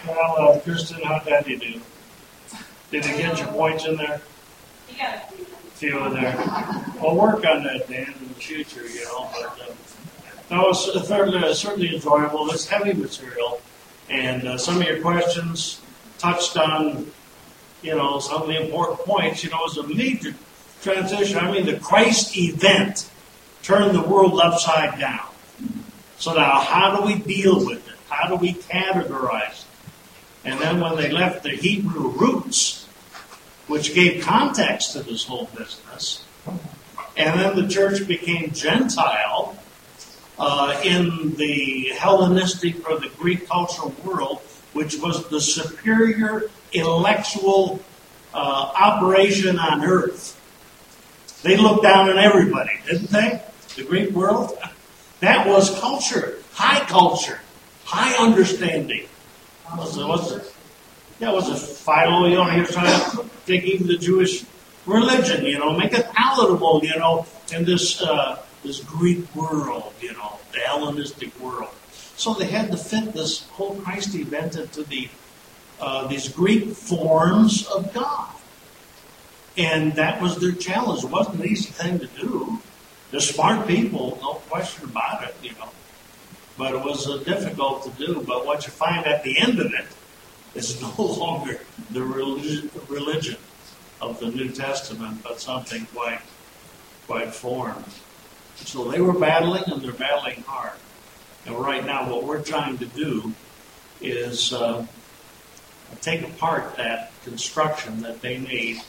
Well, Kristen, how'd Daddy do? Did he get your points in there? You got a Few in there. Well, work on that, Dan, in the future, you know. But no, it's certainly enjoyable. It's heavy material, and some of your questions touched on, you know, some of the important points. You know, it's a major transition. I mean, the Christ event turned the world upside down. So now, how do we deal with it? How do we categorize it? And then when they left the Hebrew roots, which gave context to this whole business, and then the church became Gentile in the Hellenistic or the Greek cultural world, which was the superior intellectual operation on earth. They looked down on everybody, didn't they? The Greek world? That was culture, high understanding. Was it? Yeah, it was a Philo, you know, he was trying to take even the Jewish religion, you know, make it palatable, you know, in this Greek world, you know, the Hellenistic world. So they had to fit this whole Christ event into these Greek forms of God. And that was their challenge. It wasn't an easy thing to do. They're smart people, no question about it, you know. But it was difficult to do. But what you find at the end of it is no longer the religion of the New Testament, but something quite foreign. So they were battling, and they're battling hard. And right now what we're trying to do is take apart that construction that they made,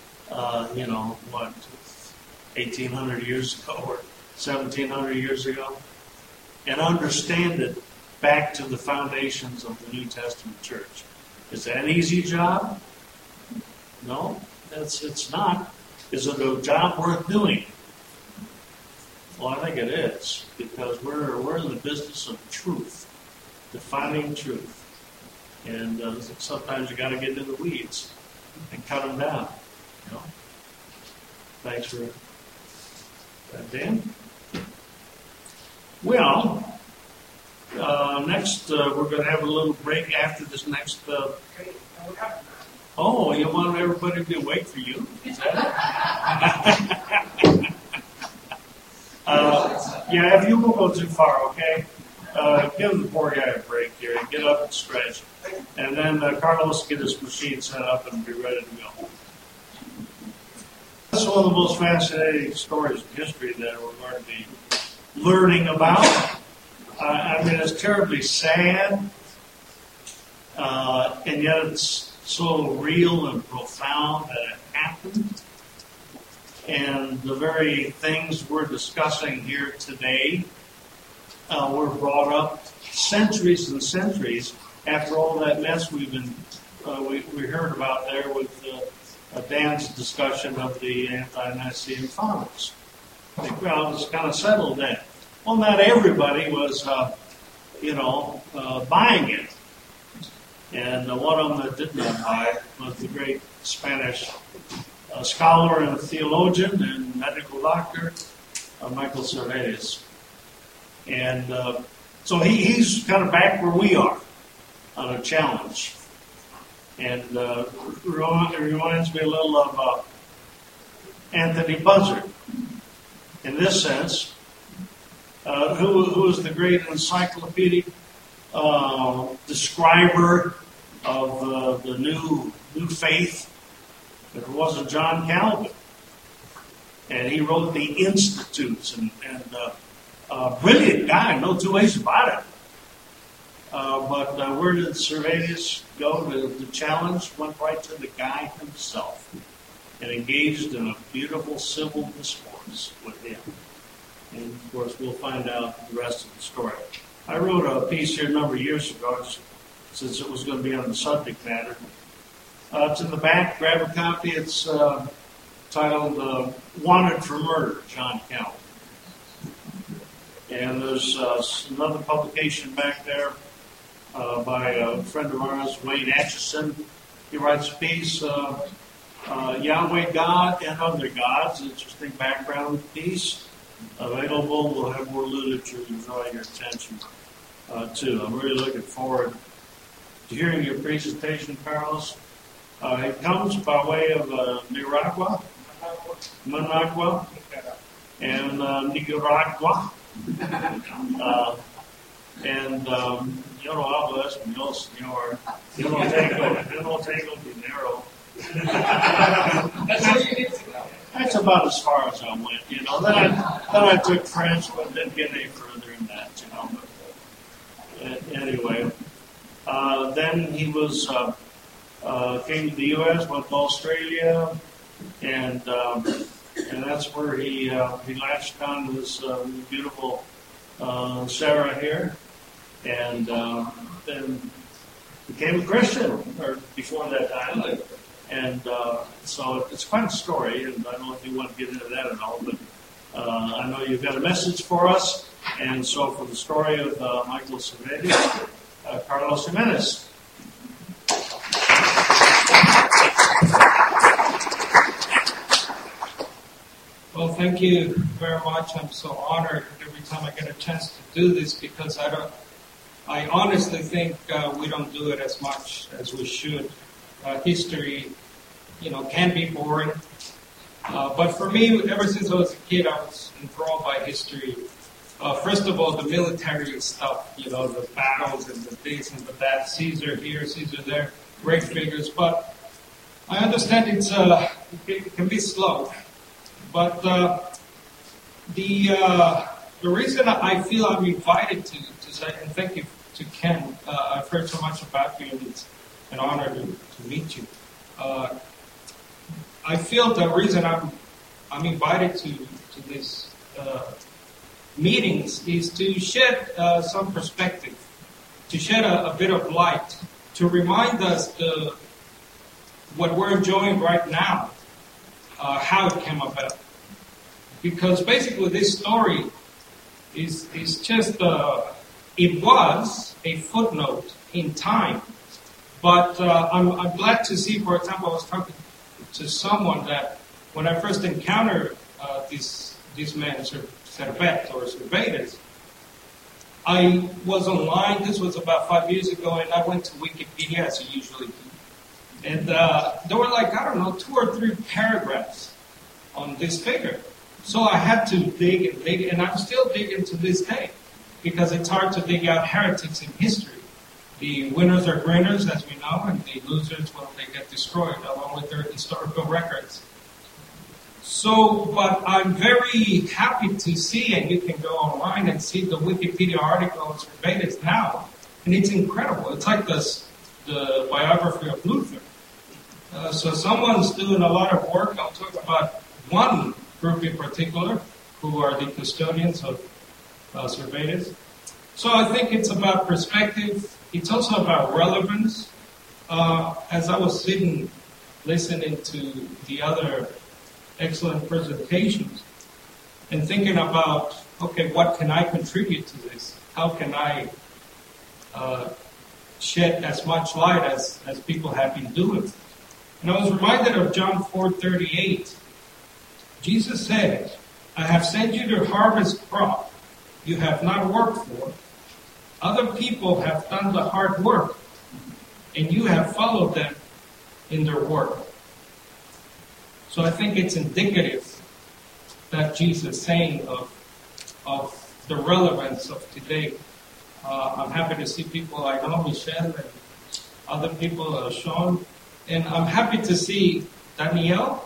1,800 years ago or 1,700 years ago, and understand it back to the foundations of the New Testament church. Is that an easy job? No, it's not. Is it a job worth doing? Well, I think it is, because we're in the business of truth, defining truth. And sometimes you got to get into the weeds and cut them down. You know? Thanks for that, Dan. Well, next we're going to have a little break after this next. Oh, you want everybody to wait for you? Is that it? Yeah, if you won't go too far, okay? Give the poor guy a break here. Get up and stretch. And then Carlos get his machine set up and be ready to go. That's one of the most fascinating stories in history that we're going to be learning about. I mean, it's terribly sad, and yet it's so real and profound that it happened. And the very things we're discussing here today were brought up centuries and centuries after all that mess we heard about there with Dan's discussion of the Ante-Nicene Fathers. I think, well, it was kind of settled then. Well, not everybody was, buying it. And one of them that did not buy it was the great Spanish scholar and theologian and medical doctor, Michael Servetus. And so he's kind of back where we are on a challenge. And it reminds me a little of Anthony Buzzard. In this sense, who is the great encyclopedic describer of the new faith? It wasn't John Calvin. And he wrote the Institutes, and brilliant guy, no two ways about it. But where did Servetus go to challenge? Went right to the guy himself and engaged in a beautiful civil discourse with him. And of course, we'll find out the rest of the story. I wrote a piece here a number of years ago, since it was going to be on the subject matter. It's in the back. Grab a copy. It's titled Wanted for Murder, John Calvin. And there's another publication back there by a friend of ours, Wayne Atchison. He writes a piece, Yahweh God and Other Gods. Interesting background piece. Available. We'll have more literature to draw your attention to. I'm really looking forward hearing your presentation, Carlos. It comes by way of Nicaragua, Managua, and Nicaragua. Yo no hablo español, señor. Yo no tengo dinero. That's about as far as I went, you know. Then I took French, but didn't get any further in that, you know. But anyway, then he was came to the U.S., went to Australia, and that's where he latched on this beautiful Sarah here, and then became a Christian, or before that time. And so it's quite a story, and I don't know if you want to get into that at all, but I know you've got a message for us. And so for the story of Michael Cervantes, Carlos Jimenez. Well, thank you very much. I'm so honored every time I get a chance to do this, because I honestly think we don't do it as much as we should. History, can be boring. But for me, ever since I was a kid, I was enthralled by history. First of all, the military stuff, the battles and the this and the that, Caesar here, Caesar there, great figures. But I understand it can be slow. But the reason I feel I'm invited to say, and thank you to Ken, I've heard so much about you, and it's an honor to meet you. I feel the reason I'm invited to this meetings is to shed some perspective, to shed a bit of light, to remind us what we're enjoying right now, how it came about. Because basically this story is just, it was a footnote in time. But I'm glad to see, for example, I was talking to someone that when I first encountered this man, Cervantes or Cervantes, I was online. This was about 5 years ago, and I went to Wikipedia, as I usually do. And there were 2 or 3 paragraphs on this figure. So I had to dig, and I'm still digging to this day, because it's hard to dig out heretics in history. The winners are grinners, as we know, and the losers, well, they get destroyed, along with their historical records. So, but I'm very happy to see, and you can go online and see the Wikipedia article on Cervantes now, and it's incredible. It's like the biography of Luther. So someone's doing a lot of work. I'll talk about one group in particular, who are the custodians of Cervantes. So I think it's about perspective. It's also about relevance. As I was sitting, listening to the other excellent presentations, and thinking about, okay, what can I contribute to this? How can I shed as much light as people have been doing? And I was reminded of John 4:38. Jesus said, I have sent you to harvest crop you have not worked for. Other people have done the hard work, and you have followed them in their work. So I think it's indicative that Jesus is saying of the relevance of today. I'm happy to see people like Michelle and other people, Sean, and I'm happy to see Danielle.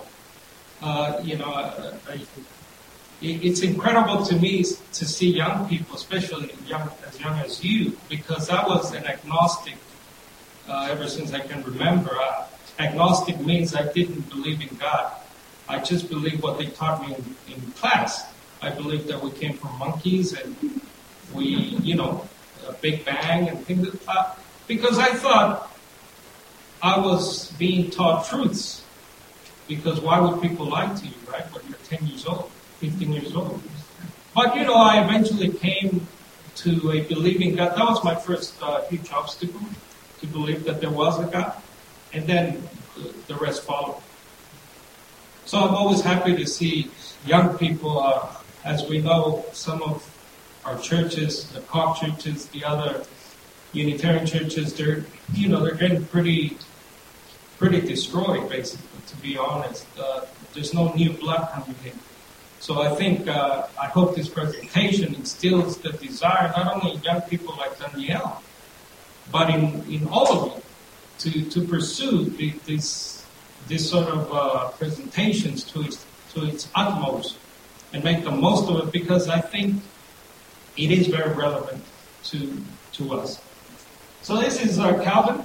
It's incredible to me to see young people, especially as young as you, because I was an agnostic ever since I can remember. Agnostic means I didn't believe in God. I just believed what they taught me in class. I believed that we came from monkeys and we, a Big Bang and things like that. Because I thought I was being taught truths. Because why would people lie to you, right, when you're 10 years old, 15 years old? But, I eventually came to a believing God. That was my first huge obstacle, to believe that there was a God. And then the rest followed. So I'm always happy to see young people, as we know, some of our churches, the COP churches, the other Unitarian churches, they're getting pretty destroyed, basically, to be honest. There's no new blood coming in. So I think, I hope this presentation instills the desire, not only in young people like Danielle, but in all of you, to pursue this sort of presentations to its utmost and make the most of it, because I think it is very relevant to us. So this is Calvin.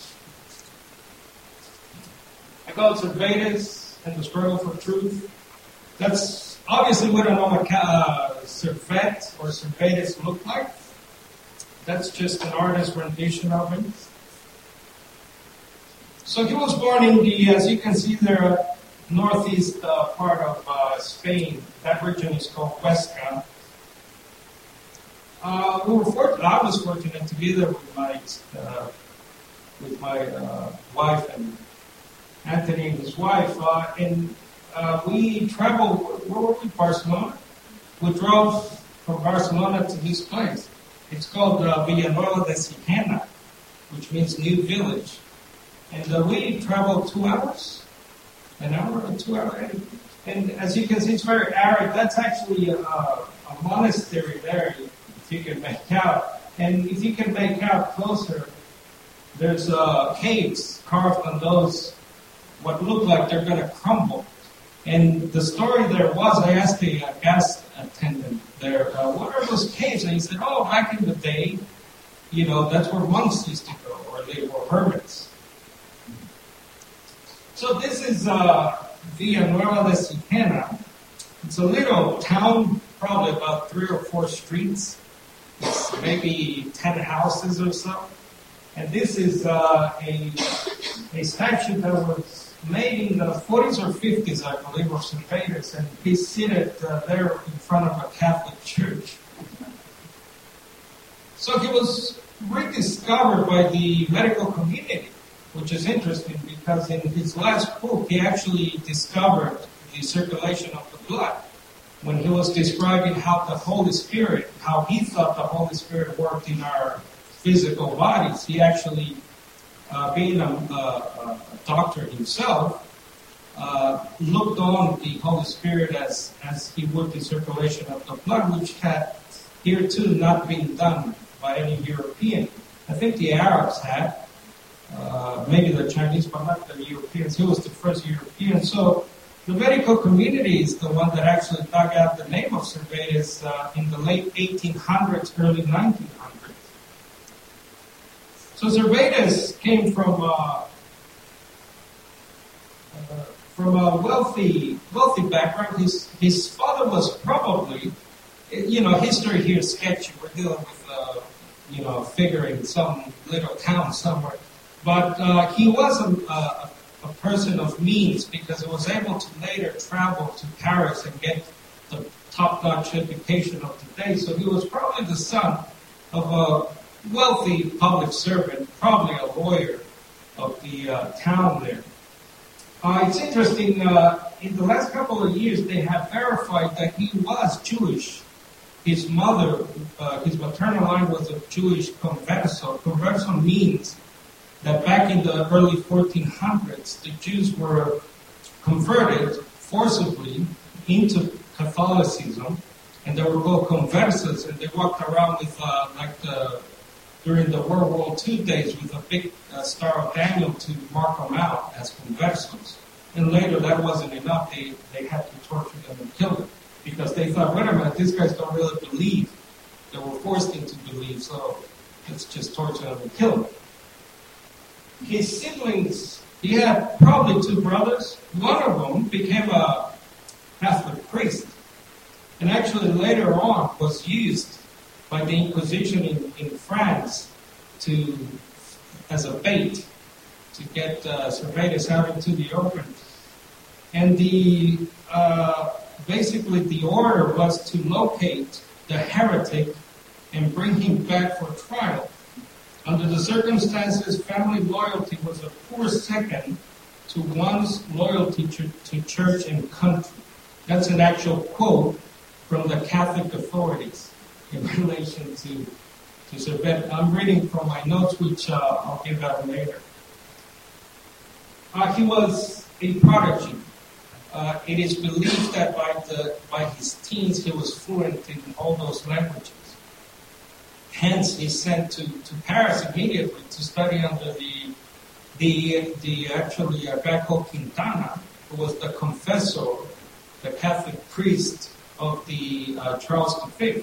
I call it Servetus and the Struggle for Truth. That's obviously we don't know what Servet or Servetus looked like. That's just an artist's rendition of him. So he was born in the, as you can see there, northeast part of Spain. That region is called Huesca. I was fortunate to be there with my wife and Anthony and his wife, and we traveled. Where were we? Barcelona. We drove from Barcelona to this place. It's called Villanueva de Sijena, which means new village. And we traveled 2 hours, an hour or 2 hours. And as you can see, it's very arid. That's actually a monastery there, if you can make out. And if you can make out closer, there's caves carved on those, what look like they're going to crumble. And the story there was, I asked the gas attendant there, what are those caves? And he said, oh, back in the day, that's where monks used to go, or they were hermits. So this is Villanueva de Sijena. It's a little town, probably about 3 or 4 streets. It's maybe 10 houses or so. And this is a statue that was made in the 40s or 50s, I believe, of Servetus, and he's seated there in front of a Catholic church. So he was rediscovered by the medical community, which is interesting because in his last book, he actually discovered the circulation of the blood. When he was describing how the Holy Spirit, how he thought the Holy Spirit worked in our physical bodies, he actually, being a doctor himself, looked on the Holy Spirit as he would the circulation of the blood, which had hereto not been done by any European. I think the Arabs had, maybe the Chinese, but not the Europeans. He was the first European. So the medical community is the one that actually dug out the name of Servetus in the late 1800s, early 1900s. So Servetus came from a wealthy background. His father was probably, history here is sketchy. We're dealing with, a figure in some little town somewhere. But he was a person of means because he was able to later travel to Paris and get the top-notch education of the day. So he was probably the son of a wealthy public servant, probably a lawyer of the town there. It's interesting, in the last couple of years, they have verified that he was Jewish. His mother, his maternal line was a Jewish converso. Converso means that back in the early 1400s, the Jews were converted forcibly into Catholicism, and they were called conversos, and they walked around with, during the World War II days, with a big Star of Daniel to mark them out as conversos. And later, that wasn't enough. They had to torture them and kill them, because they thought, wait a minute, these guys don't really believe. They were forced into belief, so let's just torture them and kill them. His siblings, he had probably 2 brothers. One of them became a Catholic priest, and actually later on was used by the Inquisition in France as a bait to get Servetus out into the open. And basically the order was to locate the heretic and bring him back for trial. Under the circumstances, family loyalty was a poor second to one's loyalty to church and country. That's an actual quote from the Catholic authorities in relation to to Cervantes. I'm reading from my notes, which I'll give out later. He was a prodigy. It is believed that by his teens he was fluent in all those languages. Hence, he's sent to Paris immediately to study under the a guy called Quintana, who was the confessor, the Catholic priest of the Charles V.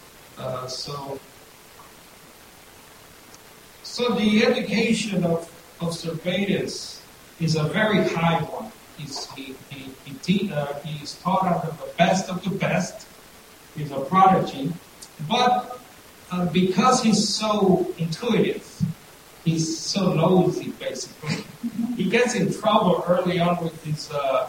So the education of Cervantes is a very high one. He's taught under the best of the best. He's a prodigy, but because he's so intuitive, he's so nosy, basically. He gets in trouble early on with his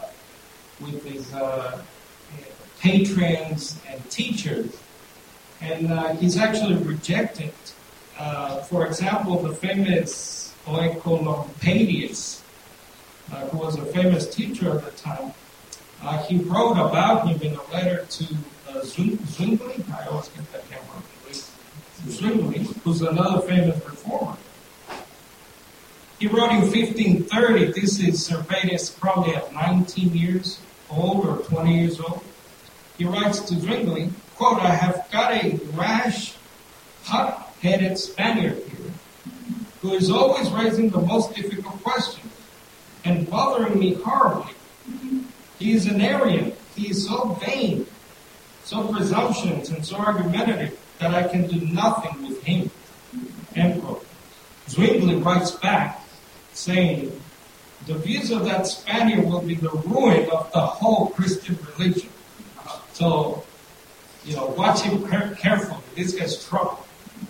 patrons and teachers, and he's actually rejected. For example, the famous Oecolampadius, who was a famous teacher at the time, he wrote about him in a letter to Zwingli. I always get that name wrong. Zwingli, who's another famous reformer. He wrote in 1530, this is Cervantes probably at 19 years old or 20 years old. He writes to Zwingli, quote, "I have got a rash, hot-headed Spaniard here, who is always raising the most difficult questions and bothering me horribly. He is an Arian. He is so vain, so presumptuous, and so argumentative that I can do nothing with him." End quote. Zwingli writes back saying, "The views of that Spaniard will be the ruin of the whole Christian religion." So, watch him carefully. This guy's trouble.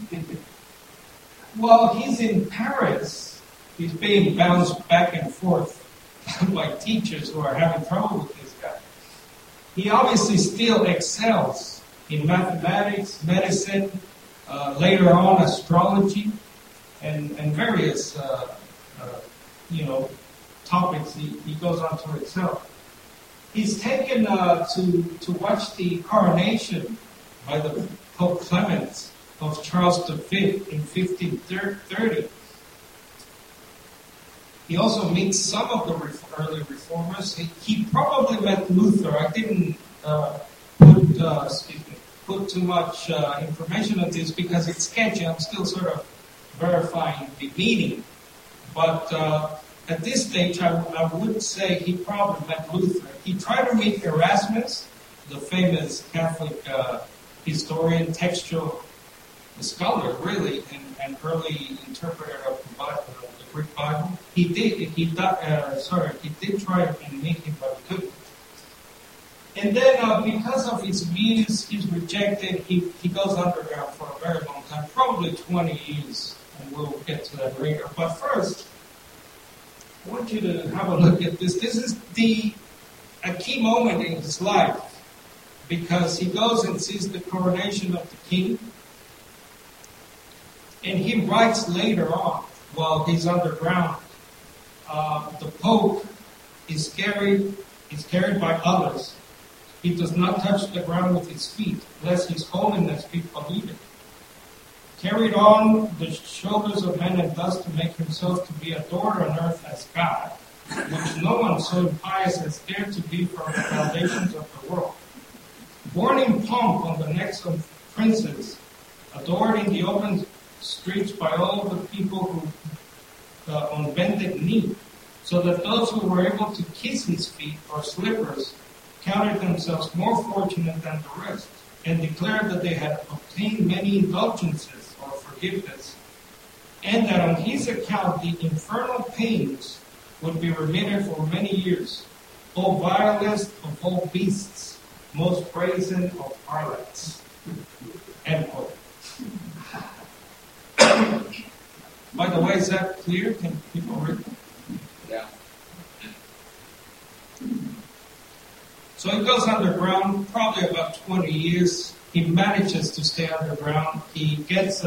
While he's in Paris, he's being bounced back and forth by teachers who are having trouble with this guy. He obviously still excels in mathematics, medicine, later on astrology, and various topics he goes on to excel. He's taken to watch the coronation by the Pope Clement of Charles V in 1530. He also meets some of the early reformers. He probably met Luther. I didn't put too much information on this because it's sketchy. I'm still sort of verifying the meeting. But at this stage, I would say he probably met Luther. He tried to meet Erasmus, the famous Catholic historian, textual scholar, really, and early interpreter of the Bible, the Greek Bible. He did try and meet him, but he couldn't. And then, because of his views, he's rejected. He goes underground for a very long time, probably 20 years, and we'll get to that later. But first, I want you to have a look at this. This is a key moment in his life, because he goes and sees the coronation of the king, and he writes later on, while he's underground, the Pope is carried by others. He does not touch the ground with his feet, lest his holiness be polluted. Carried on the shoulders of men, and thus to make himself to be adored on earth as God, which no one so impious has dared to be from the foundations of the world. Born in pomp on the necks of princes, adored in the open streets by all the people who on bended knee, so that those who were able to kiss his feet or slippers counted themselves more fortunate than the rest, and declared that they had obtained many indulgences or forgiveness, and that on his account the infernal pains would be remitted for many years. O vilest of all beasts, most brazen of harlots. End quote. By the way, is that clear? Can people read? Yeah. So he goes underground, probably about 20 years. He manages to stay underground. He gets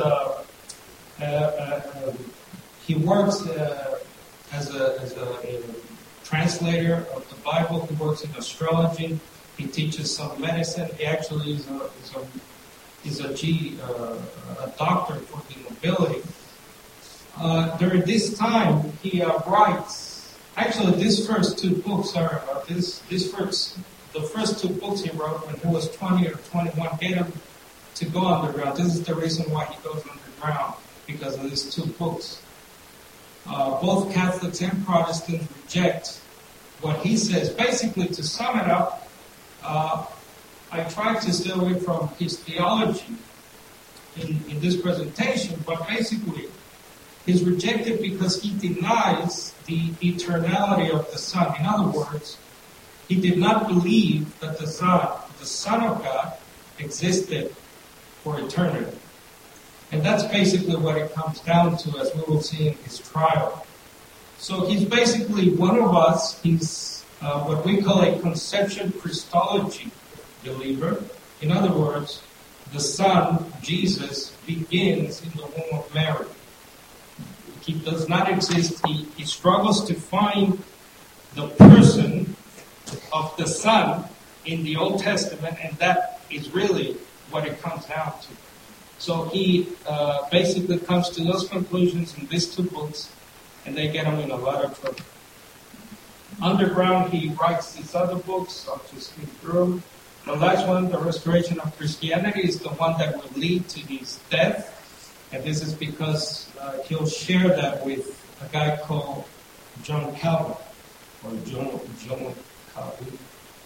he works as a translator of the Bible. He works in astrology. He teaches some medicine. He actually is is a doctor for the nobility. During this time, he writes. Actually, these first two books are the first two books he wrote when he was 20 or 21 get him to go underground. This is the reason why he goes underground, because of these two books. Both Catholics and Protestants reject what he says. Basically, to sum it up, I tried to stay away from his theology in this presentation, but basically, he's rejected because he denies the eternality of the Son. In other words, he did not believe that the Son of God, existed for eternity. And that's basically what it comes down to, as we will see in his trial. So he's basically one of us. He's what we call a conception Christology believer. In other words, the Son, Jesus, begins in the womb of Mary. He does not exist. He struggles to find the person of the Son in the Old Testament, and that is really what it comes down to. So he basically comes to those conclusions in these two books, and they get him in a lot of trouble. Underground, he writes these other books. I'll just skip through them. The last one, The Restoration of Christianity, is the one that will lead to his death. And this is because he'll share that with a guy called John Calvin, or John Calvin.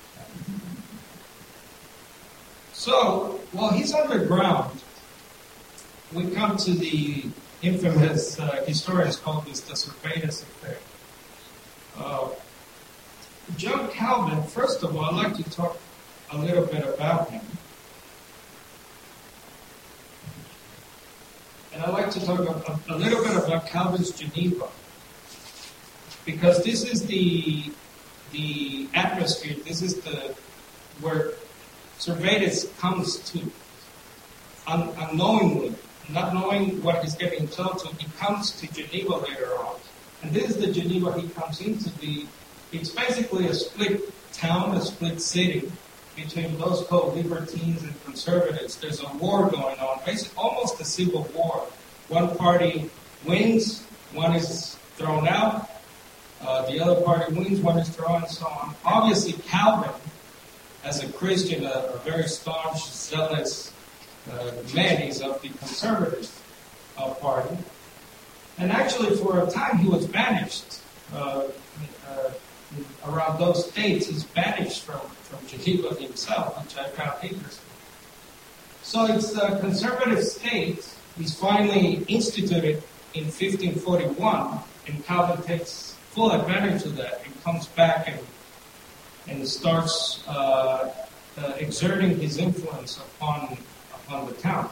So, while he's underground, we come to the infamous, historians call this the Servetus affair. John Calvin, first of all, I'd like to talk a little bit about him. And I'd like to talk a little bit about Calvin's Geneva. Because this is the atmosphere, this is where Servetus comes to, unknowingly, not knowing what he's getting himself to, he comes to Geneva later on. And this is the Geneva he comes into. It's basically a split town, a split city between those called libertines and conservatives. There's a war going on, basically almost a civil war. One party wins, one is thrown out, the other party wins, one is thrown, and so on. Obviously, Calvin, as a Christian, a very staunch, zealous man, he's of the conservative party. And actually, for a time, he was banished. Around those states, he's banished from Geneva himself, which I found interesting. So it's a conservative state. He's finally instituted in 1541, and Calvin takes full advantage of that and comes back and starts exerting his influence upon the town.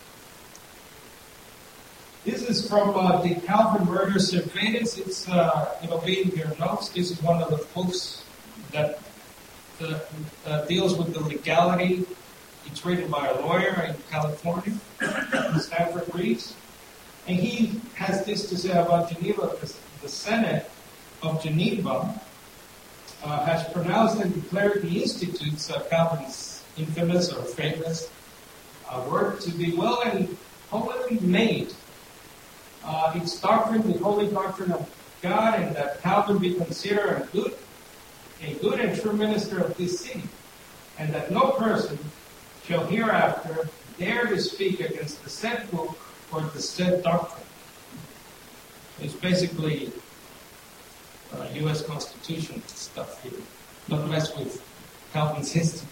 This is from the Calvin Murder Servetus. It's, it'll be in your notes. This is one of the books that deals with the legality. It's written by a lawyer in California, Stanford Reeves. And he has this to say about Geneva. The Senate of Geneva has pronounced and declared the Institutes of Calvin's infamous or famous work to be well and holily made. Its doctrine, the holy doctrine of God, and that Calvin be considered a good and true minister of this city, and that no person shall hereafter dare to speak against the said book or the said doctrine. It's basically U.S. Constitution stuff here. Don't mess with Calvin's Institute.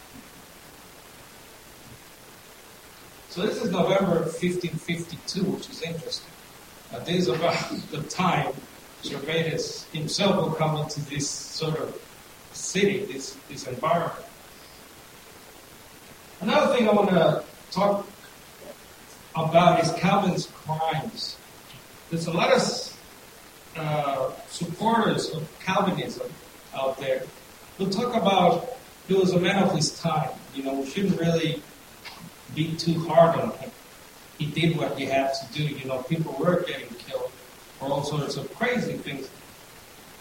So this is November 1552, which is interesting. This is about the time Servetus himself will come into this sort of city, this environment. Another thing I want to talk about is Calvin's crimes. There's a lot of supporters of Calvinism out there who talk about he was a man of his time. You know, we shouldn't really be too hard on him. He did what he had to do. You know, people were getting killed for all sorts of crazy things.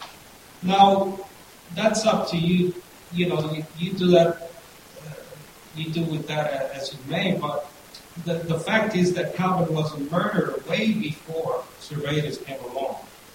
Now, that's up to you. You know, you do that. you do with that as you may, but the fact is that Calvin was a murderer way before Servetus came along.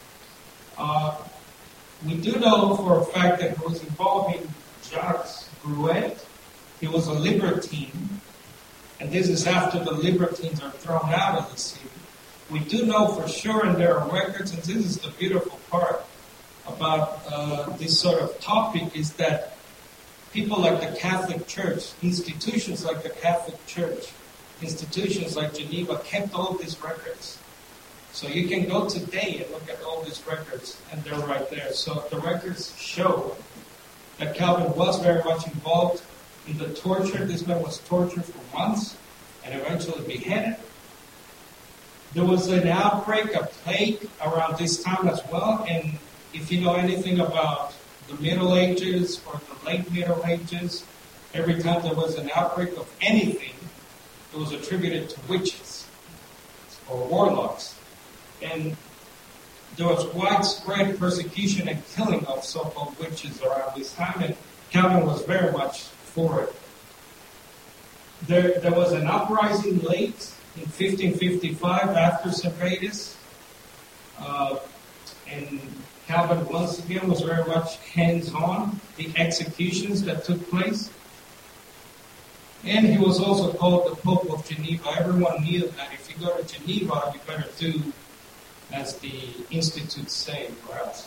We do know for a fact that he was involved in Jacques Gruet. He was a libertine, and this is after the libertines are thrown out of the city. We do know for sure, and there are records, and this is the beautiful part about this sort of topic, is that people like the Catholic Church, institutions like the Catholic Church, institutions like Geneva kept all these records. So you can go today and look at all these records, and they're right there. So the records show that Calvin was very much involved in the torture. This man was tortured for months and eventually beheaded. There was an outbreak of plague around this time as well, and if you know anything about the Middle Ages or the late Middle Ages, every time there was an outbreak of anything, it was attributed to witches or warlocks. And there was widespread persecution and killing of so-called witches around this time, and Calvin was very much for it. There was an uprising late in 1555 after Servetus, and Calvin once again was very much hands-on the executions that took place. And he was also called the Pope of Geneva. Everyone knew that if you go to Geneva, you better do as the institutes say, perhaps.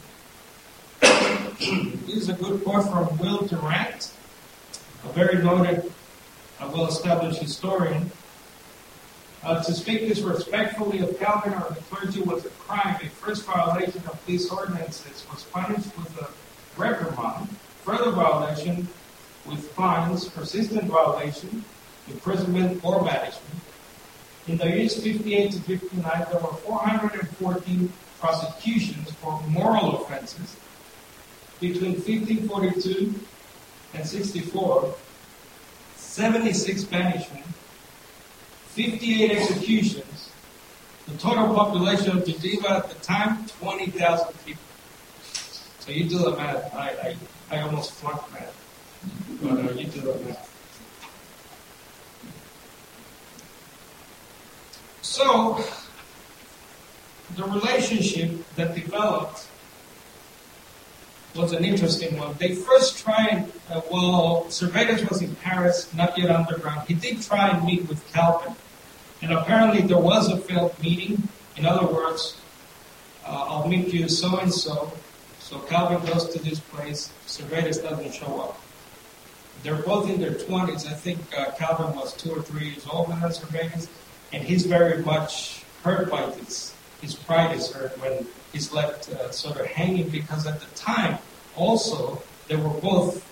This is a good quote from Will Durant, a very noted, well-established historian. To speak disrespectfully of Calvin or the clergy was a crime. A first violation of these ordinances was punished with a reprimand, further violation with fines, persistent violation, imprisonment, or banishment. In the years 58 to 59, there were 414 prosecutions for moral offenses. Between 1542 and 64, 76 banishment, 58 executions. The total population of Geneva at the time, 20,000 people. So you do the math. I almost flunked math. But you do the math. So, the relationship that developed was an interesting one. They first tried, while Servetus was in Paris, not yet underground, he did try and meet with Calvin. And apparently there was a failed meeting. In other words, I'll meet you so-and-so. So Calvin goes to this place. Servetus doesn't show up. They're both in their 20s. I think Calvin was 2 or 3 years older than Servetus. And he's very much hurt by this. His pride is hurt when he's left sort of hanging, because at the time also they were both,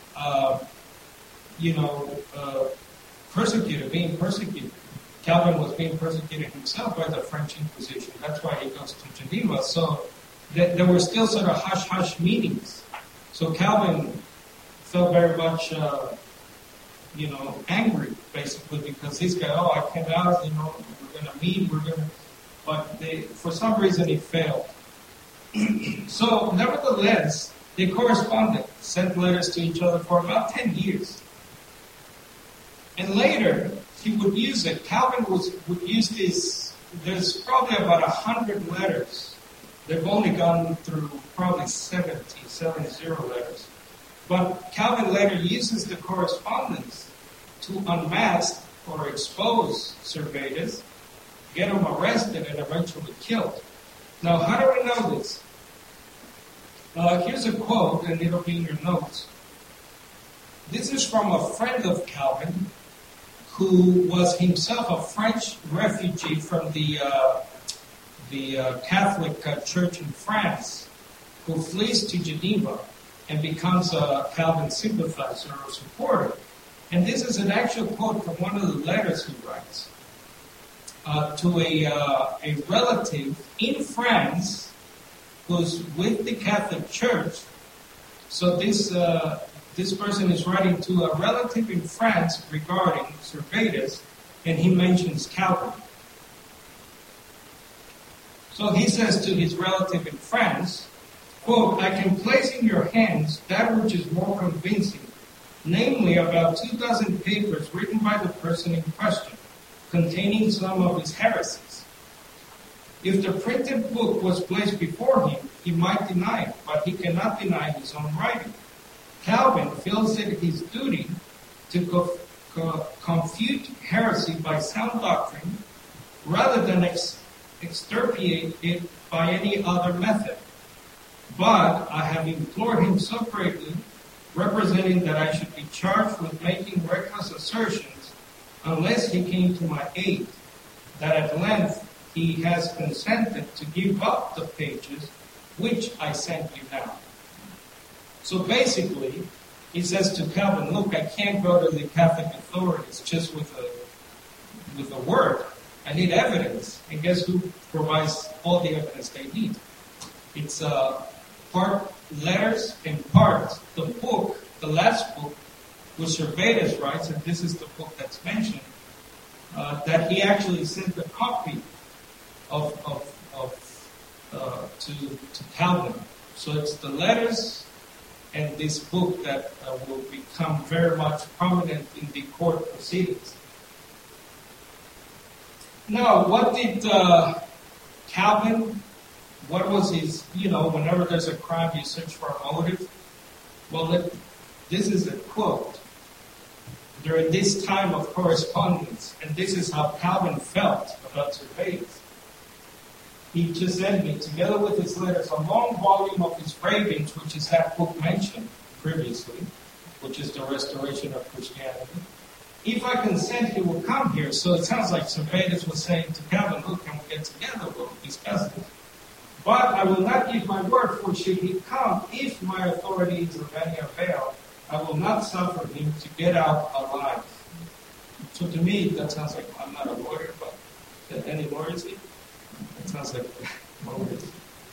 being persecuted. Calvin was being persecuted himself by the French Inquisition. That's why he goes to Geneva. So there were still sort of hush-hush meetings. So Calvin felt very much, angry, basically, because this guy, I came out, we're going to meet, but for some reason he failed. So, nevertheless, they corresponded, sent letters to each other for about 10 years. And later, he would use it. Calvin would use this. There's probably about 100 letters. They've only gone through probably 70 letters. But Calvin later uses the correspondence to unmask or expose Servetus, get him arrested, and eventually killed. Now, how do we know this? Here's a quote, and it'll be in your notes. This is from a friend of Calvin, who was himself a French refugee from the Catholic Church in France, who flees to Geneva and becomes a Calvin sympathizer or supporter. And this is an actual quote from one of the letters he writes to a relative in France who's with the Catholic Church. So this person is writing to a relative in France regarding Servetus, and he mentions Calvin. So he says to his relative in France, quote, "I can place in your hands that which is more convincing namely about 24 papers written by the person in question, containing some of his heresies. If the printed book was placed before him, he might deny it, but he cannot deny his own writing. Calvin feels it his duty to confute heresy by sound doctrine rather than extirpate it by any other method. But I have implored him so greatly, representing that I should be charged with making reckless assertions unless he came to my aid, that at length he has consented to give up the pages which I sent you now. So basically, he says to Calvin, look, I can't go to the Catholic authorities just with a word. I need evidence. And guess who provides all the evidence they need? It's part letters and part the book, the last book, which Servetus writes, and this is the book that's mentioned, that he actually sent a copy to Calvin. So it's the letters and this book that will become very much prominent in the court proceedings. Now, what did Calvin, what was his, whenever there's a crime, you search for a motive? Well, this is a quote. During this time of correspondence, and this is how Calvin felt about Servetus. He just sent me, together with his letters, a long volume of his ravings, which is that book mentioned previously, which is the restoration of Christianity. If I consent, he will come here. So it sounds like Servetus was saying to Calvin, look, can we get together? We'll discuss it. But I will not give my word, for should he come, if my authority is of any avail, I will not suffer him to get out alive. So to me, that sounds like, I'm not a lawyer, but any lawyers here? That sounds like lawyers.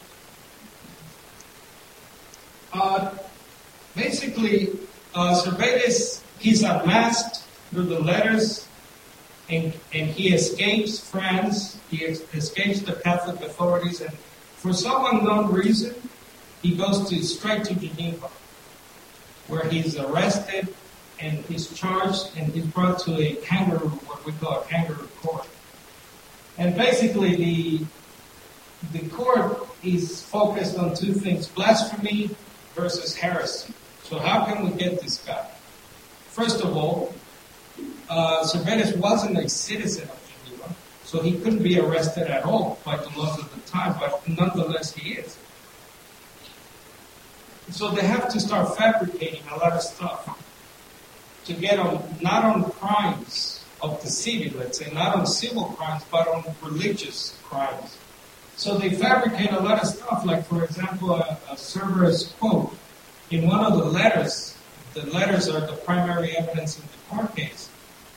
Basically, Servetus, he's unmasked through the letters, and he escapes France, he escapes the Catholic authorities, and for some unknown reason, he goes straight to Geneva, where he's arrested and he's charged and he's brought to a kangaroo, what we call a kangaroo court. And basically the court is focused on two things, blasphemy versus heresy. So how can we get this guy? First of all, Servetus wasn't a citizen of Geneva, so he couldn't be arrested at all by the laws of the time, but nonetheless he is. So they have to start fabricating a lot of stuff to get on, not on crimes of the city, let's say, not on civil crimes, but on religious crimes. So they fabricate a lot of stuff, like, for example, a Cerberus quote. In one of the letters are the primary evidence in the court case.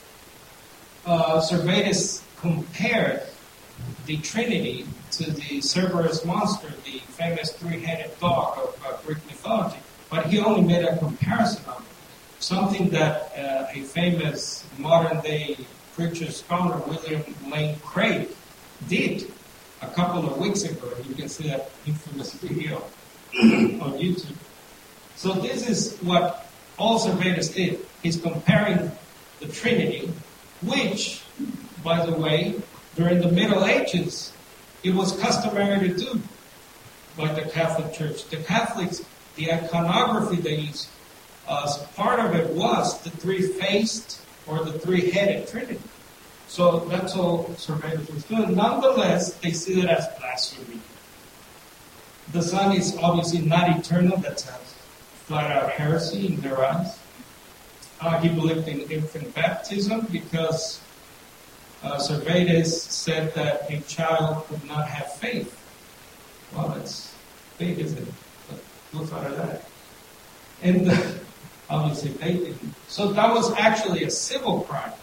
Servetus compared the Trinity to the Cerberus monster, the famous three-headed dog of Greek mythology, but he only made a comparison of it, something that a famous modern-day preacher scholar, William Lane Craig, did a couple of weeks ago. You can see that infamous video on YouTube. So this is what all Servetus did. He's comparing the Trinity, which, by the way, during the Middle Ages, it was customary to do by the Catholic Church. The Catholics, the iconography they used, part of it was the three-faced or the three-headed Trinity. So that's all Servetus was doing. Nonetheless, they see it as blasphemy. The Son is obviously not eternal. That's a flat-out heresy in their eyes. He believed in infant baptism because Servetus said that a child could not have faith. Well, that's big, isn't it? But who thought of that? And obviously they didn't. So that was actually a civil crime.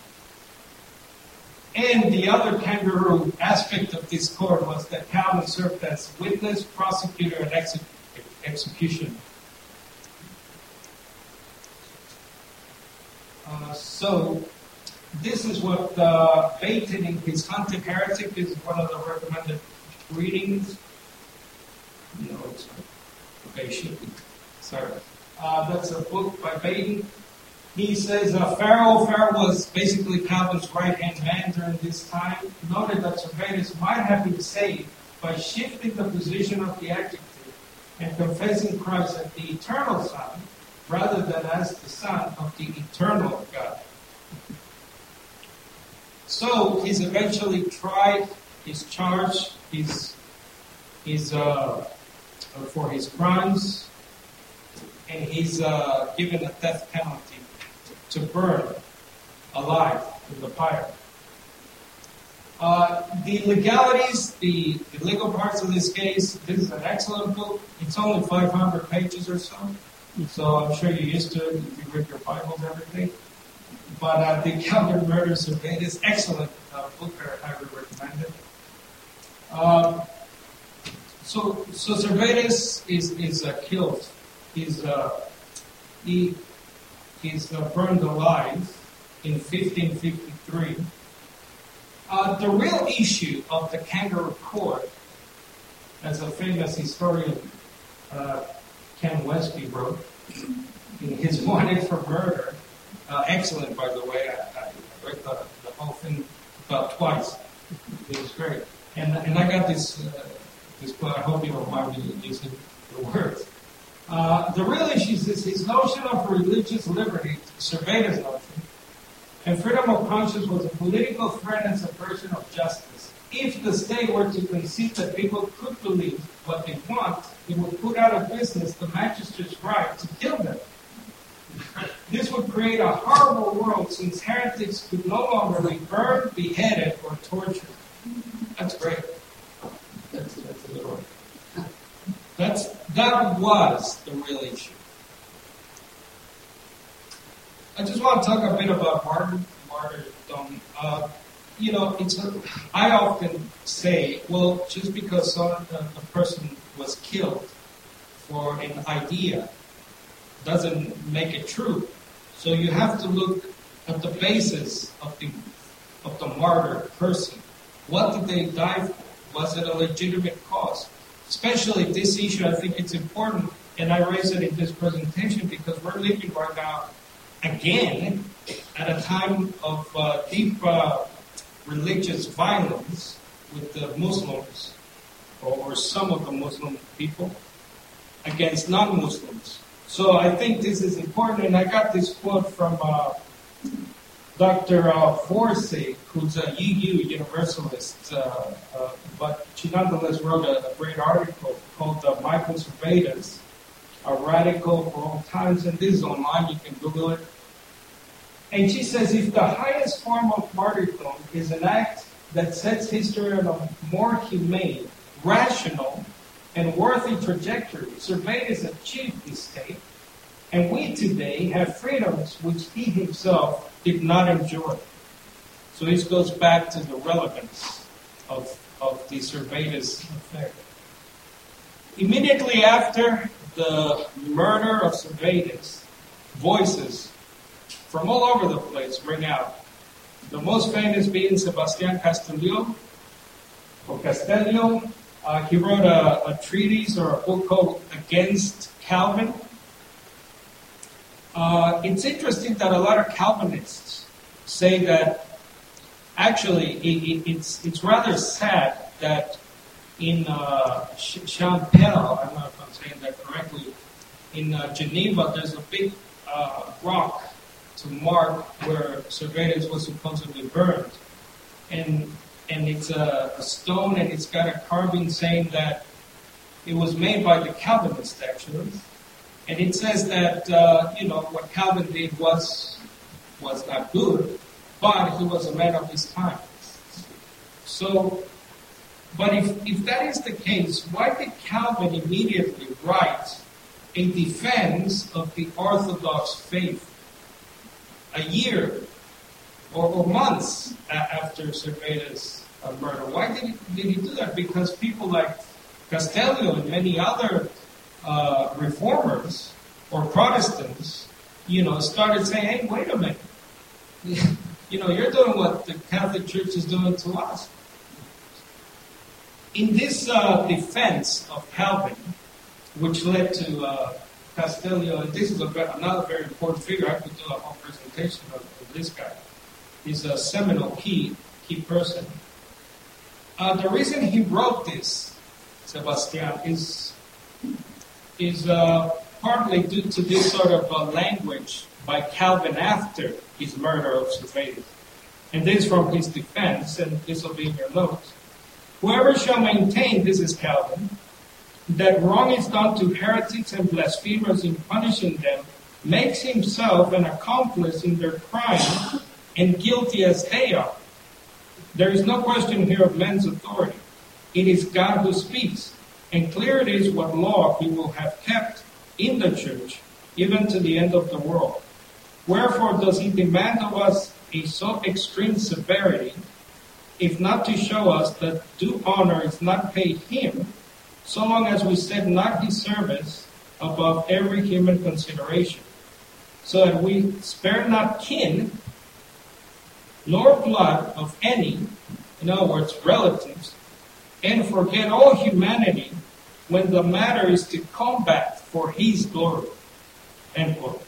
And the other kangaroo aspect of this court was that Calvin served as witness, prosecutor, and executioner. So this is what Baton in his Hunted Heretic is one of the recommended readings. No, it's not. Okay, it should be. Sorry. That's a book by Baton. He says Pharaoh was basically Calvin's right-hand man during this time. Noted that Servetus might have been saved by shifting the position of the adjective and confessing Christ as the eternal Son, rather than as the Son of the eternal God. So he's eventually tried, he's charged, he's for his crimes, and he's given a death penalty to burn alive in the fire. The legalities, the legal parts of this case, this is an excellent book. It's only 500 pages or so. So I'm sure you're used to it if you read your Bibles and everything. But the Calvin Murder Servetus, excellent book, I highly recommend it. So Servetus is killed. He's burned alive in 1553. The real issue of the Kangaroo Court, as a famous historian, Ken Westby, wrote in his Wanted for Murder, excellent, by the way. I read the whole thing about twice. It was great. And I got this quote. I hope you don't mind me using the words. The real issue is his notion of religious liberty, Servetus' notion, and freedom of conscience was a political threat and subversion of justice. If the state were to concede that people could believe what they want, it would put out of business the magistrate's right to kill them. This would create a horrible world since heretics could no longer be burned, beheaded, or tortured. That's great. That's a good one. That was the real issue. I just want to talk a bit about martyrdom. I often say, well, just because a person was killed for an idea doesn't make it true. So you have to look at the basis of the martyred person. What did they die for? Was it a legitimate cause? Especially this issue, I think it's important, and I raise it in this presentation because we're living right now, again, at a time of deep religious violence with the Muslims, or some of the Muslim people, against non-Muslims. So I think this is important, and I got this quote from Dr. Forsey, who's a UU Universalist, but she nonetheless wrote a great article called Michael Servetus, A Radical for All Times, and this is online, you can Google it. And she says, if the highest form of martyrdom is an act that sets history on a more humane, rational, and worthy trajectory, Servetus achieved this state, and we today have freedoms which he himself did not enjoy. So this goes back to the relevance of the Servetus affair. Immediately after the murder of Servetus, voices from all over the place ring out. The most famous being Sebastián Castellio. He wrote a treatise or a book called Against Calvin. It's interesting that a lot of Calvinists say that actually it's rather sad that in Champel, I don't know if I'm saying that correctly, in Geneva, there's a big rock to mark where Servetus was supposedly burned. And it's a stone, and it's got a carving saying that it was made by the Calvinists, actually. And it says that, what Calvin did was not good, but he was a man of his time. So, but if that is the case, why did Calvin immediately write a defense of the Orthodox faith a year or months after Servetus' murder? Why did he do that? Because people like Castellio and many other reformers or Protestants, started saying, hey, wait a minute. You're doing what the Catholic Church is doing to us. In this defense of Calvin, which led to Castellio, and this is another very important figure. I could do a whole presentation of this guy. He's a seminal key person. The reason he wrote this, Sebastian, is partly due to this sort of language by Calvin after his murder of Servetus. And this from his defense, and this will be in your notes. Whoever shall maintain, this is Calvin, that wrong is done to heretics and blasphemers in punishing them, makes himself an accomplice in their crime and guilty as they are. There is no question here of men's authority. It is God who speaks, and clear it is what law he will have kept in the church, even to the end of the world. Wherefore does he demand of us a so extreme severity, if not to show us that due honor is not paid him, so long as we set not his service above every human consideration, so that we spare not kin, nor blood of any, in other words, relatives, and forget all humanity when the matter is to combat for his glory. End quote.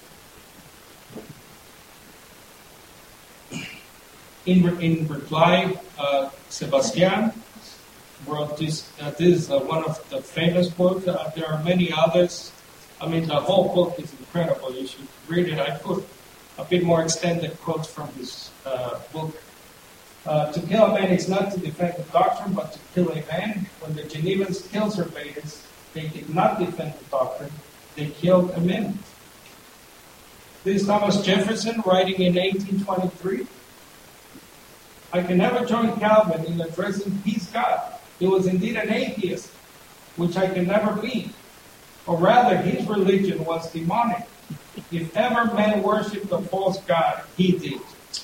In reply, Sebastian wrote this. This is one of the famous quotes. There are many others. I mean, the whole book is incredible. You should read it. I put a bit more extended quotes from his book. To kill a man is not to defend the doctrine, but to kill a man. When the Genevans killed Servetus, they did not defend the doctrine. They killed a man. This is Thomas Jefferson writing in 1823. I can never join Calvin in addressing his God. He was indeed an atheist, which I can never be. Or rather, his religion was demonic. If ever man worshipped a false God, he did.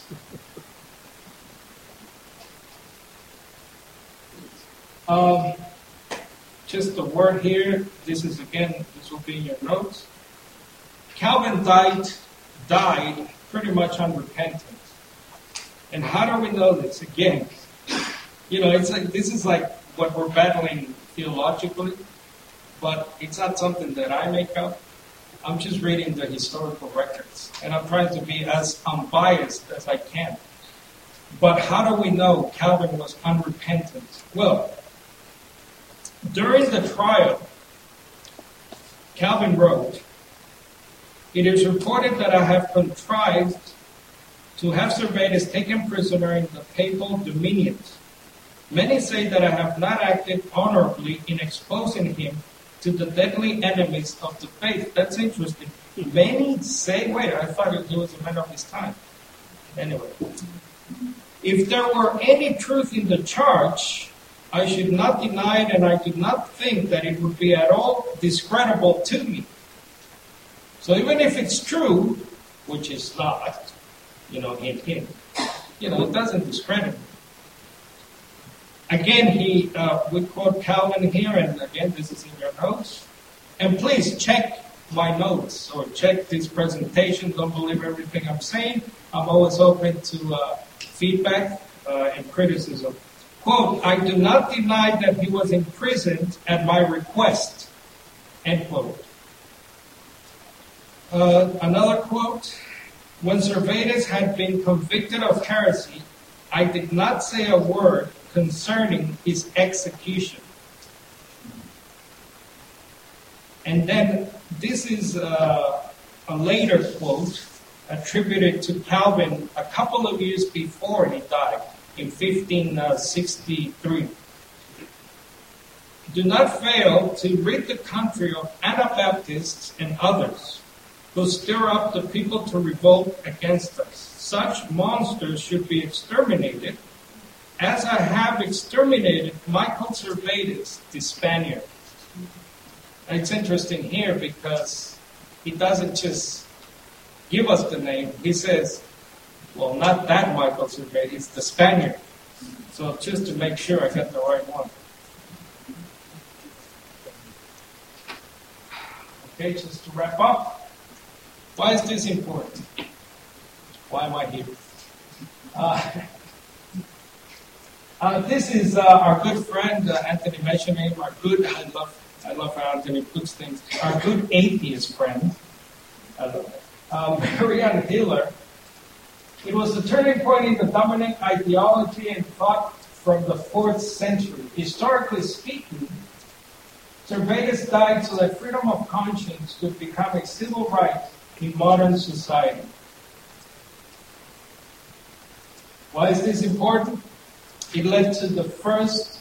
Just a word here. This will be in your notes. Calvin died pretty much unrepentant. And how do we know this? Again, this is like what we're battling theologically, but it's not something that I make up. I'm just reading the historical records, and I'm trying to be as unbiased as I can. But how do we know Calvin was unrepentant? Well, during the trial, Calvin wrote, "It is reported that I have contrived to have Servetus taken prisoner in the papal dominions. Many say that I have not acted honorably in exposing him to the deadly enemies of the faith." That's interesting. Many say, wait, I thought he was a man of his time. Anyway, if there were any truth in the charge, I should not deny it, and I do not think that it would be at all discreditable to me. So even if it's true, which is not, hint, hint, it doesn't discredit me. Again, we quote Calvin here, and again, this is in your notes. And please check my notes or check this presentation. Don't believe everything I'm saying. I'm always open to feedback and criticism. Quote, "I do not deny that he was imprisoned at my request." End quote. Another quote, "When Servetus had been convicted of heresy, I did not say a word concerning his execution." And then this is a later quote attributed to Calvin a couple of years before he died, in 1563. "Do not fail to rid the country of Anabaptists and others who stir up the people to revolt against us. Such monsters should be exterminated, as I have exterminated Michael Servetus, the Spaniard." And it's interesting here because he doesn't just give us the name. He says, well, not that Michael Servetus, the Spaniard. So just to make sure I got the right one. Okay, just to wrap up. Why is this important? Why am I here? This is our good friend, Anthony mentioned him, I I love how Anthony puts things. Our good atheist friend, Marianne Hiller. It was the turning point in the dominant ideology and thought from the 4th century. Historically speaking, Servetus died so that freedom of conscience could become a civil right in modern society. Why is this important? It led to the first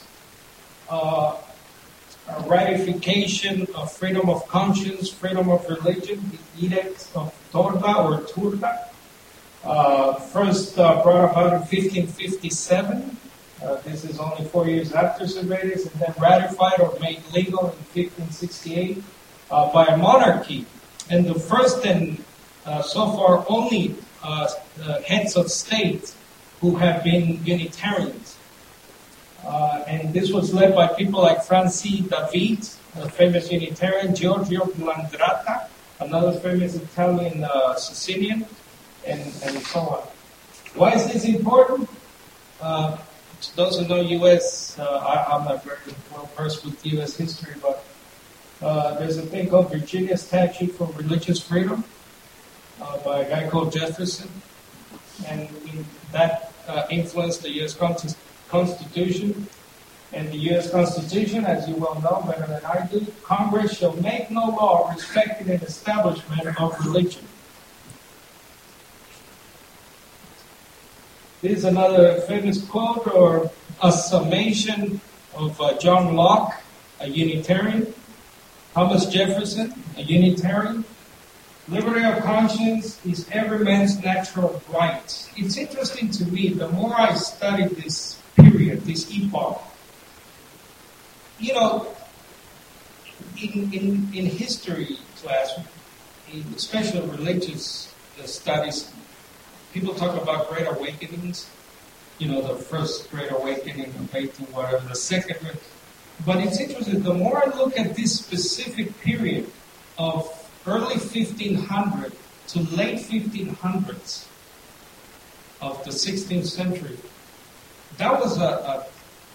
ratification of freedom of conscience, freedom of religion, the Edict of Turda, first brought about in 1557. This is only 4 years after Servetus, and then ratified or made legal in 1568 by a monarchy. And the first and so far only heads of state who have been Unitarians. And this was led by people like Francis David, a famous Unitarian, Giorgio Blandrata, another famous Italian Sicilian, and so on. Why is this important? To those who know U.S., I'm not very well versed with U.S. history, but there's a thing called Virginia Statute for Religious Freedom by a guy called Jefferson, and that influenced the U.S. Constitution. And the U.S. Constitution, as you well know better than I do, Congress shall make no law respecting an establishment of religion. This is another famous quote or a summation of John Locke, a Unitarian, Thomas Jefferson, a Unitarian. Liberty of conscience is every man's natural right. It's interesting to me, the more I study this period, this epoch, you know, in history class, especially religious studies, people talk about great awakenings, you know, the first great awakening of 18, whatever, the second. But it's interesting, the more I look at this specific period of early 1500 to late 1500s of the 16th century, that was a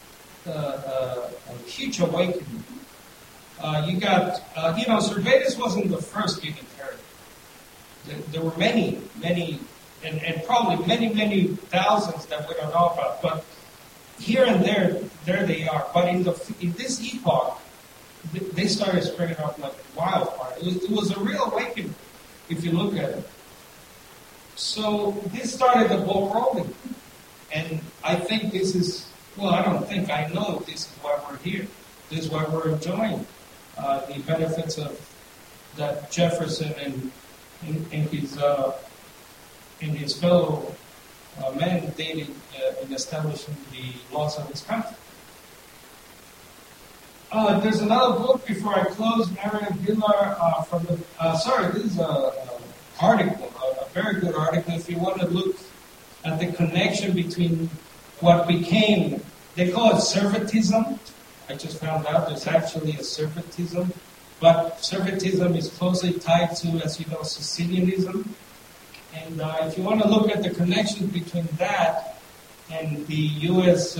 huge awakening. You got, Servetus wasn't the first Unitarian. There were many, and probably many thousands that we don't know about. But here and there they are. But in this epoch, they started springing up like wildfire. It was a real awakening, if you look at it. So this started the ball rolling. And I think this is, I know this is why we're here. This is why we're enjoying the benefits of that Jefferson and his fellow men did in establishing the laws of this country. There's another book before I close, Marianne Hiller from the, this is an article, a very good article. If you want to look at the connection between what became, they call it Servetism. I just found out there's actually a Servetism, but Servetism is closely tied to, as you know, Sicilianism. And if you want to look at the connection between that and the U.S.,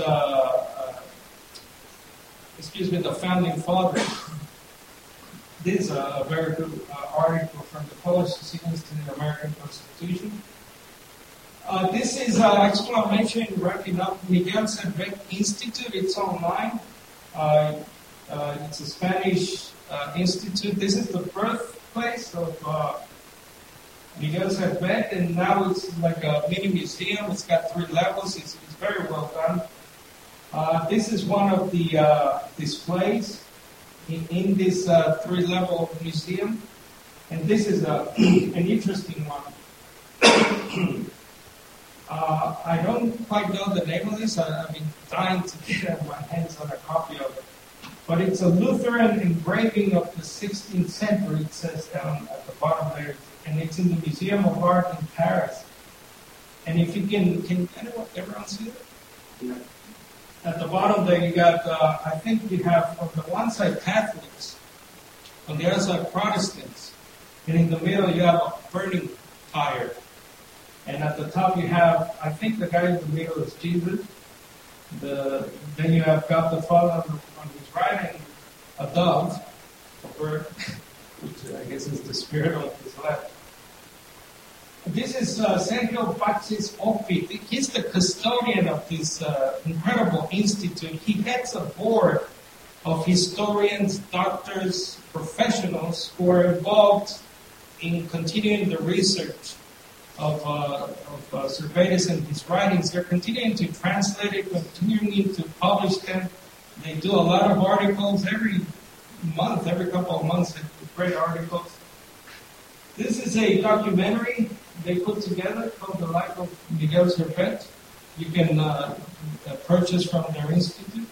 the founding fathers, this is a very good article from the Polish Sicilians to the American Constitution. This is an explanation wrapping up Miguel Servet Institute. It's online. It's a Spanish institute. This is the birthplace of Miguel Servet, and now it's like a mini museum. It's got 3 levels. It's very well done. This is one of the displays in this 3-level museum, and this is an interesting one. I don't quite know the name of this. I've been dying to get my hands on a copy of it. But it's a Lutheran engraving of the 16th century, it says down at the bottom there, and it's in the Museum of Art in Paris. And if you can everyone see it? Yeah. At the bottom there you got, I think you have on the one side Catholics, on the other side Protestants, and in the middle you have a burning fire. And at the top you have, I think the guy in the middle is Jesus. Then you have God the Father on his right and a dove. bird, which I guess is the spirit of his left. This is Sergio Paxis Opit. He's the custodian of this incredible institute. He heads a board of historians, doctors, professionals who are involved in continuing the research of Cervantes and his writings. They're continuing to translate it, continuing to publish them. They do a lot of articles every month, every couple of months, they do great articles. This is a documentary they put together called The Life of Miguel Cervantes. You can purchase from their institute.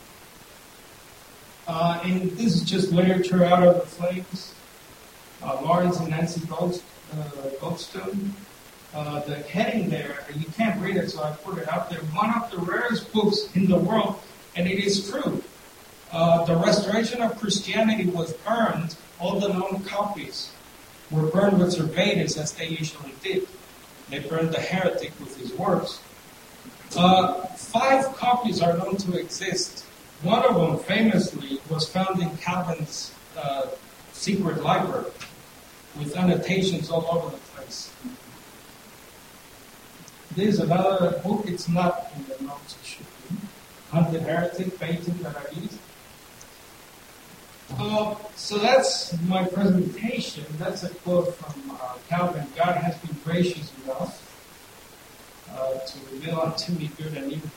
And this is just literature out of the flames. Lawrence and Nancy Goldstone. The heading there, you can't read it, so I put it out there. One of the rarest books in the world, and it is true. The restoration of Christianity was burned. All the known copies were burned with Cervantes, as they usually did. They burned the heretic with his works. 5 copies are known to exist. One of them, famously, was found in Calvin's secret library, with annotations all over the place. There's another book, it's not in the notes, it should be. Hunted Heretic, painting that I used. So that's my presentation. That's a quote from Calvin. God has been gracious with us to reveal unto me good and evil.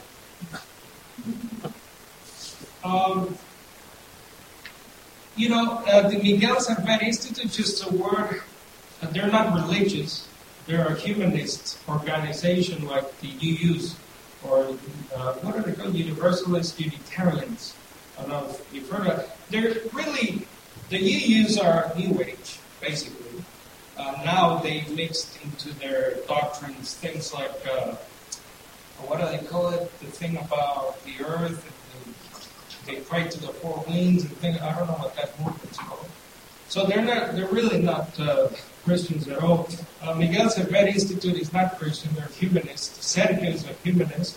The Miguel Cervantes Institute, just a word, they're not religious. They're a humanist organization like the UUs, or what are they called? Universalist Unitarians. I don't know if you've heard of it. They're really, the UUs are New Age, basically. Now they've mixed into their doctrines things like, what do they call it? The thing about the earth, and they pray to the 4 winds, and things, I don't know what that movement's called. So they're really not Christians at all. Miguel Cervantes Institute is not Christian, they're humanists. Sergio is a humanist.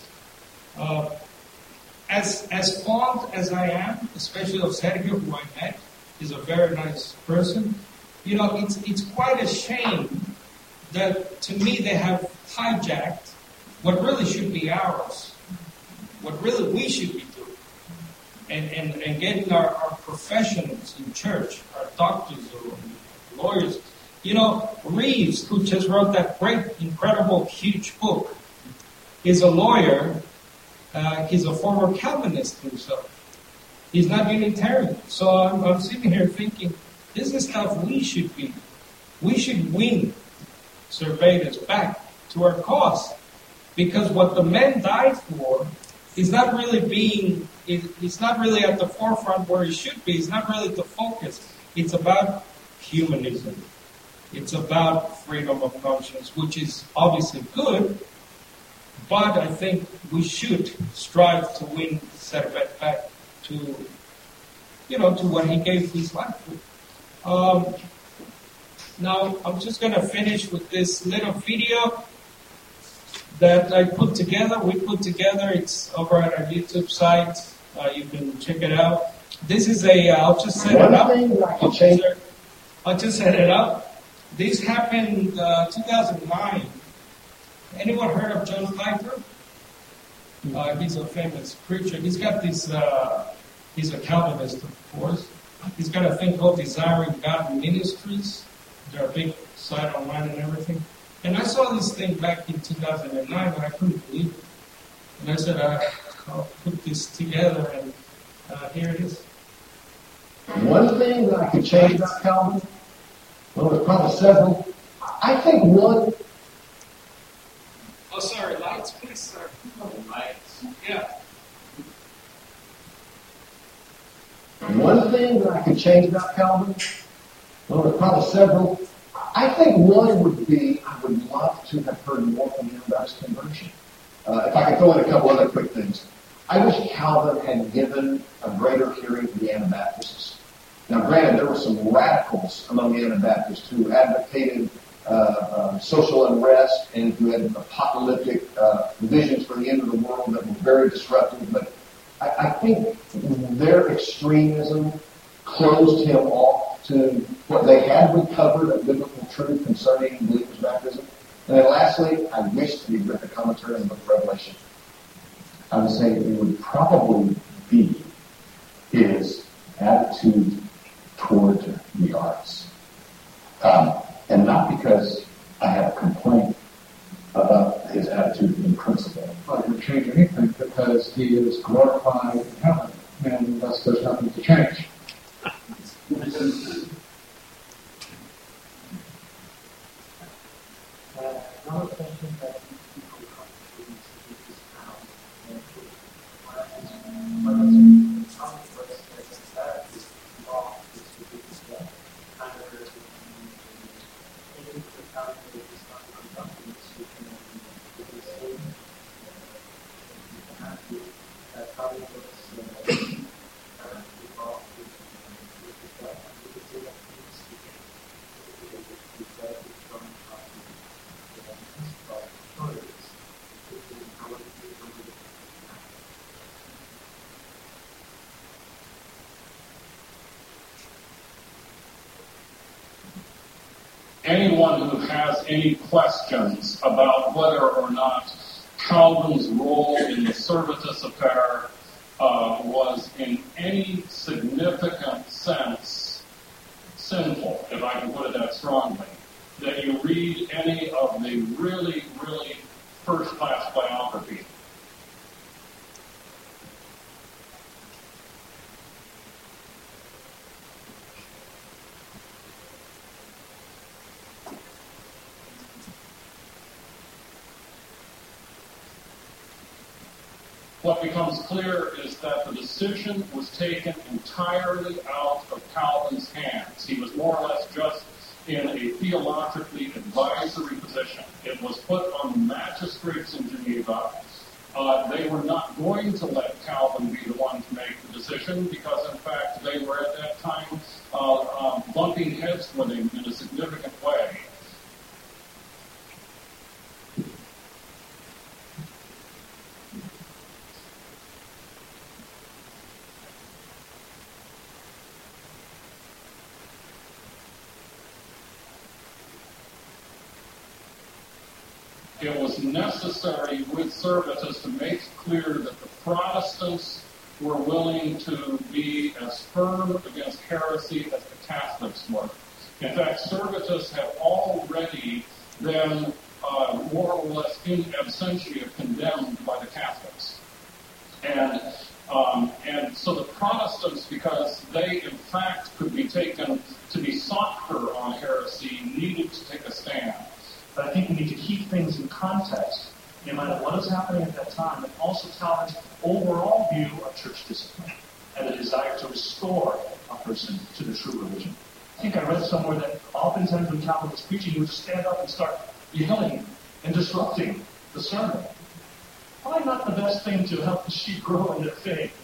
As fond as I am, especially of Sergio, who I met, is a very nice person. It's quite a shame that, to me, they have hijacked what really should be ours, what really we should be doing, and getting our professionals in church, our doctors or lawyers. Reeves, who just wrote that great, incredible, huge book, is a lawyer. He's a former Calvinist himself. He's not Unitarian. So I'm sitting here thinking, this is stuff we should be. We should win Cervantes back to our cause. Because what the men died for is not really it's not really at the forefront where it should be. It's not really the focus. It's about humanism. It's about freedom of conscience, which is obviously good. But I think we should strive to win Cervantes back to what he gave his life for. Now, I'm just going to finish with this little video that we put together. It's over at our YouTube site. You can check it out. This is I'll just set it up. I'll just set it up. This happened 2009. Anyone heard of John Piper? He's a famous preacher. He's got this, he's a Calvinist, of course. He's got a thing called Desiring God Ministries. They're a big site online and everything. And I saw this thing back in 2009, and I couldn't believe it. And I said, I'll put this together, and here it is. One thing that I could change about Calvin, well, there's probably several. I think one... Oh, sorry, lights, please, sir. Lights. Yeah. One thing that I could change about Calvin, well, there's probably several. I think one would be, I would love to have heard more from him about his conversion. If I could throw in a couple other quick things. I wish Calvin had given a greater hearing to the Anabaptists. Now, granted, there were some radicals among the Anabaptists who advocated social unrest and who had apocalyptic visions for the end of the world that were very disruptive. But I think their extremism closed him off to what they had recovered of biblical truth concerning believers' baptism. And then lastly, I wish that he'd written a commentary on the book of Revelation. I would say it would probably be his attitude toward the arts. And not because I have a complaint about his attitude in principle. Well, it would change anything because he is glorified in heaven, and thus there's nothing to change. Another question that people come to is how anyone who has any questions about whether or not Calvin's role in the Servetus affair was in any significant sense sinful, if I can put it that strongly, that you read any of the really, really first-class biography. What becomes clear is that the decision was taken entirely out of Calvin's hands. He was more or less just in a theologically advisory position. It was put on the magistrates in Geneva. They were not going to let Calvin be the one to make the decision because, in fact, they were at that time bumping heads with him in a significant way. It was necessary with Servetus to make clear that the Protestants were willing to be as firm against heresy as the Catholics were. In fact, Servetus had already been more or less in absentia condemned by the Catholics. And so the Protestants, because they in fact could be taken to be softer on heresy, needed to take a stand. But I think we need to keep things in context, no matter what is happening at that time, and also Calvin's overall view of church discipline and the desire to restore a person to the true religion. I think I read somewhere that oftentimes when Calvin was preaching, he would stand up and start yelling and disrupting the sermon. Probably not the best thing to help the sheep grow in their faith.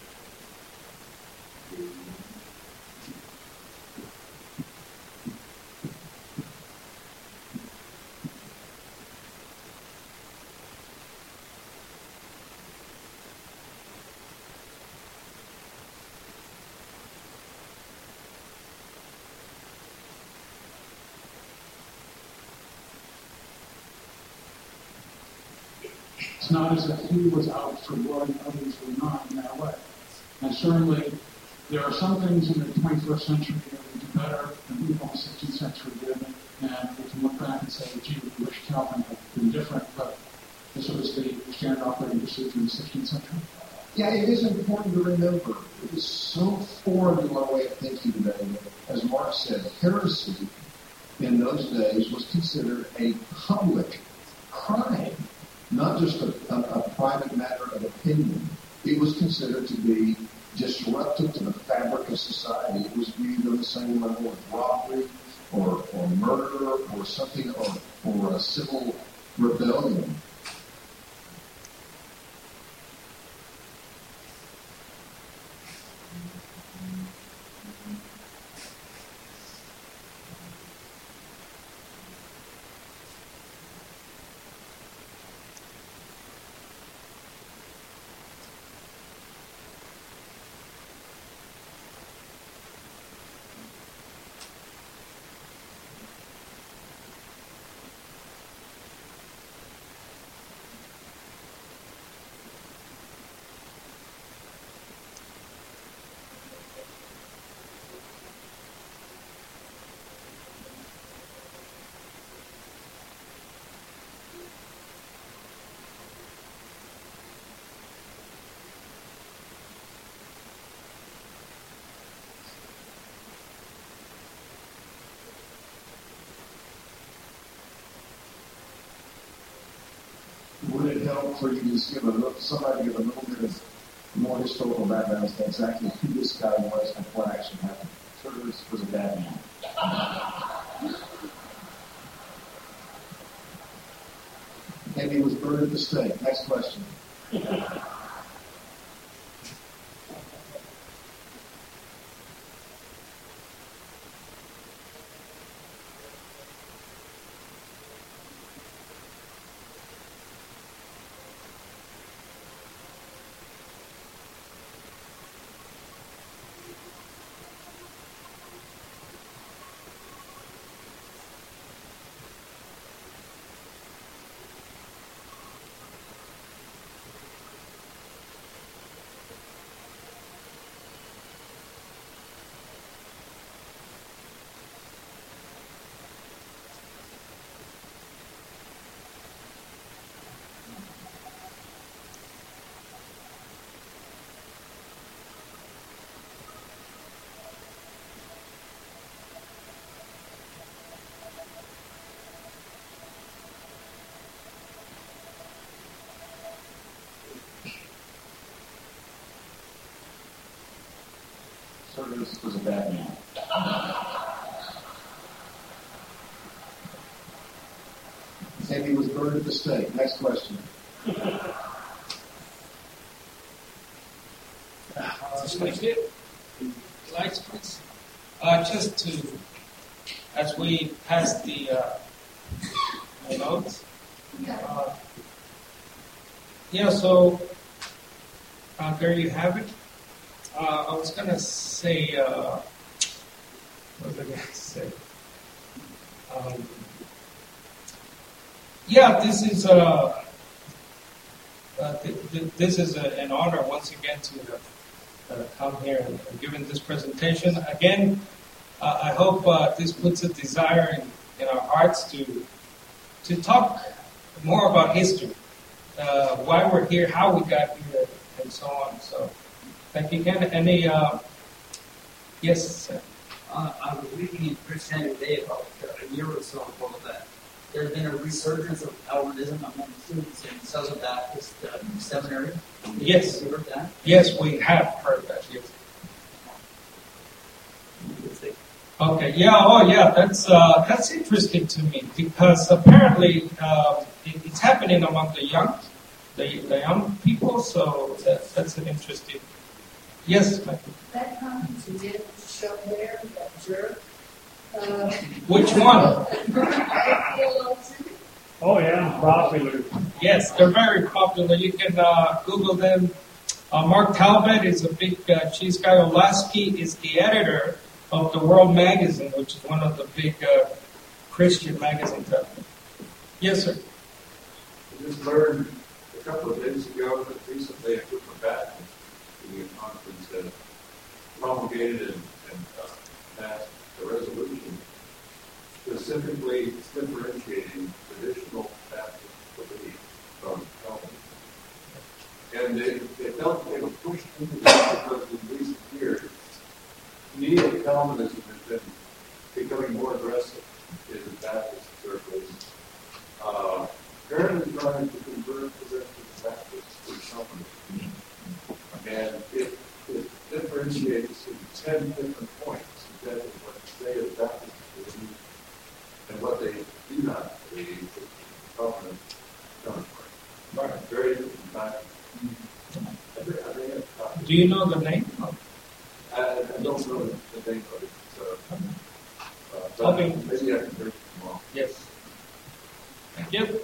It's not as if he was out for blood and others were not in that way. And certainly, there are some things in the 21st century that we do better than people in the 16th century did. And we can look back and say, gee, we wish Calvin had been different, but this was the standard operating procedure in the 16th century. Yeah, it is important to remember. It is so foreign to our way of thinking today that, as Mark said, heresy in those days was considered a public crime, not just a private matter of opinion. It was considered to be disruptive to the fabric of society. It was viewed on the same level as robbery or murder or something, or a civil rebellion. help for you to just give somebody give a little bit of more historical background as to exactly who this guy was and what actually happened? Tertullus was a bad man. And he was burned at the stake. Next question. Tertullus was a bad man. And he was burned at the stake. Next question. Just to, as we pass the notes. So there you have it. I was going to say, what was I going to say? This is an honor once again to come here and given this presentation. Again, I hope this puts a desire in our hearts to talk more about history, why we're here, how we got here, and so on. So, thank you again. Any? Yes, sir. I was reading in Christianity Today about a year or so ago that there's been a resurgence of Calvinism among students in Southern Baptist Seminary. Yes. Have you heard that? Yes, we have heard that. Yes. Okay. Yeah. Oh, yeah. That's interesting to me because apparently it's happening among the young people. So that's an interesting. Yes, Michael. That conference you did show there, that jerk. Which one? Oh yeah, popular. Yes, they're very popular. You can Google them. Mark Talbot is a big cheese guy. Olasky is the editor of the World Magazine, which is one of the big Christian magazines out there. Yes, sir. I just learned a couple of days ago that recently a group of Baptists in a conference had promulgated and passed a resolution specifically differentiating traditional Baptist belief from Calvinism. And they felt they were pushed into this because in recent years, neo-Calvinism has been becoming more aggressive in the Baptist circles, apparently trying to convert progressive Baptists to Calvinism. And it differentiates in 10 different points, depending on what they as Baptists believe and what they do not believe that Calvinism comes from. Right. Very different Baptists. Do you know the name? I don't know the name of it, so, but maybe I can bring it tomorrow. Yes. Thank you.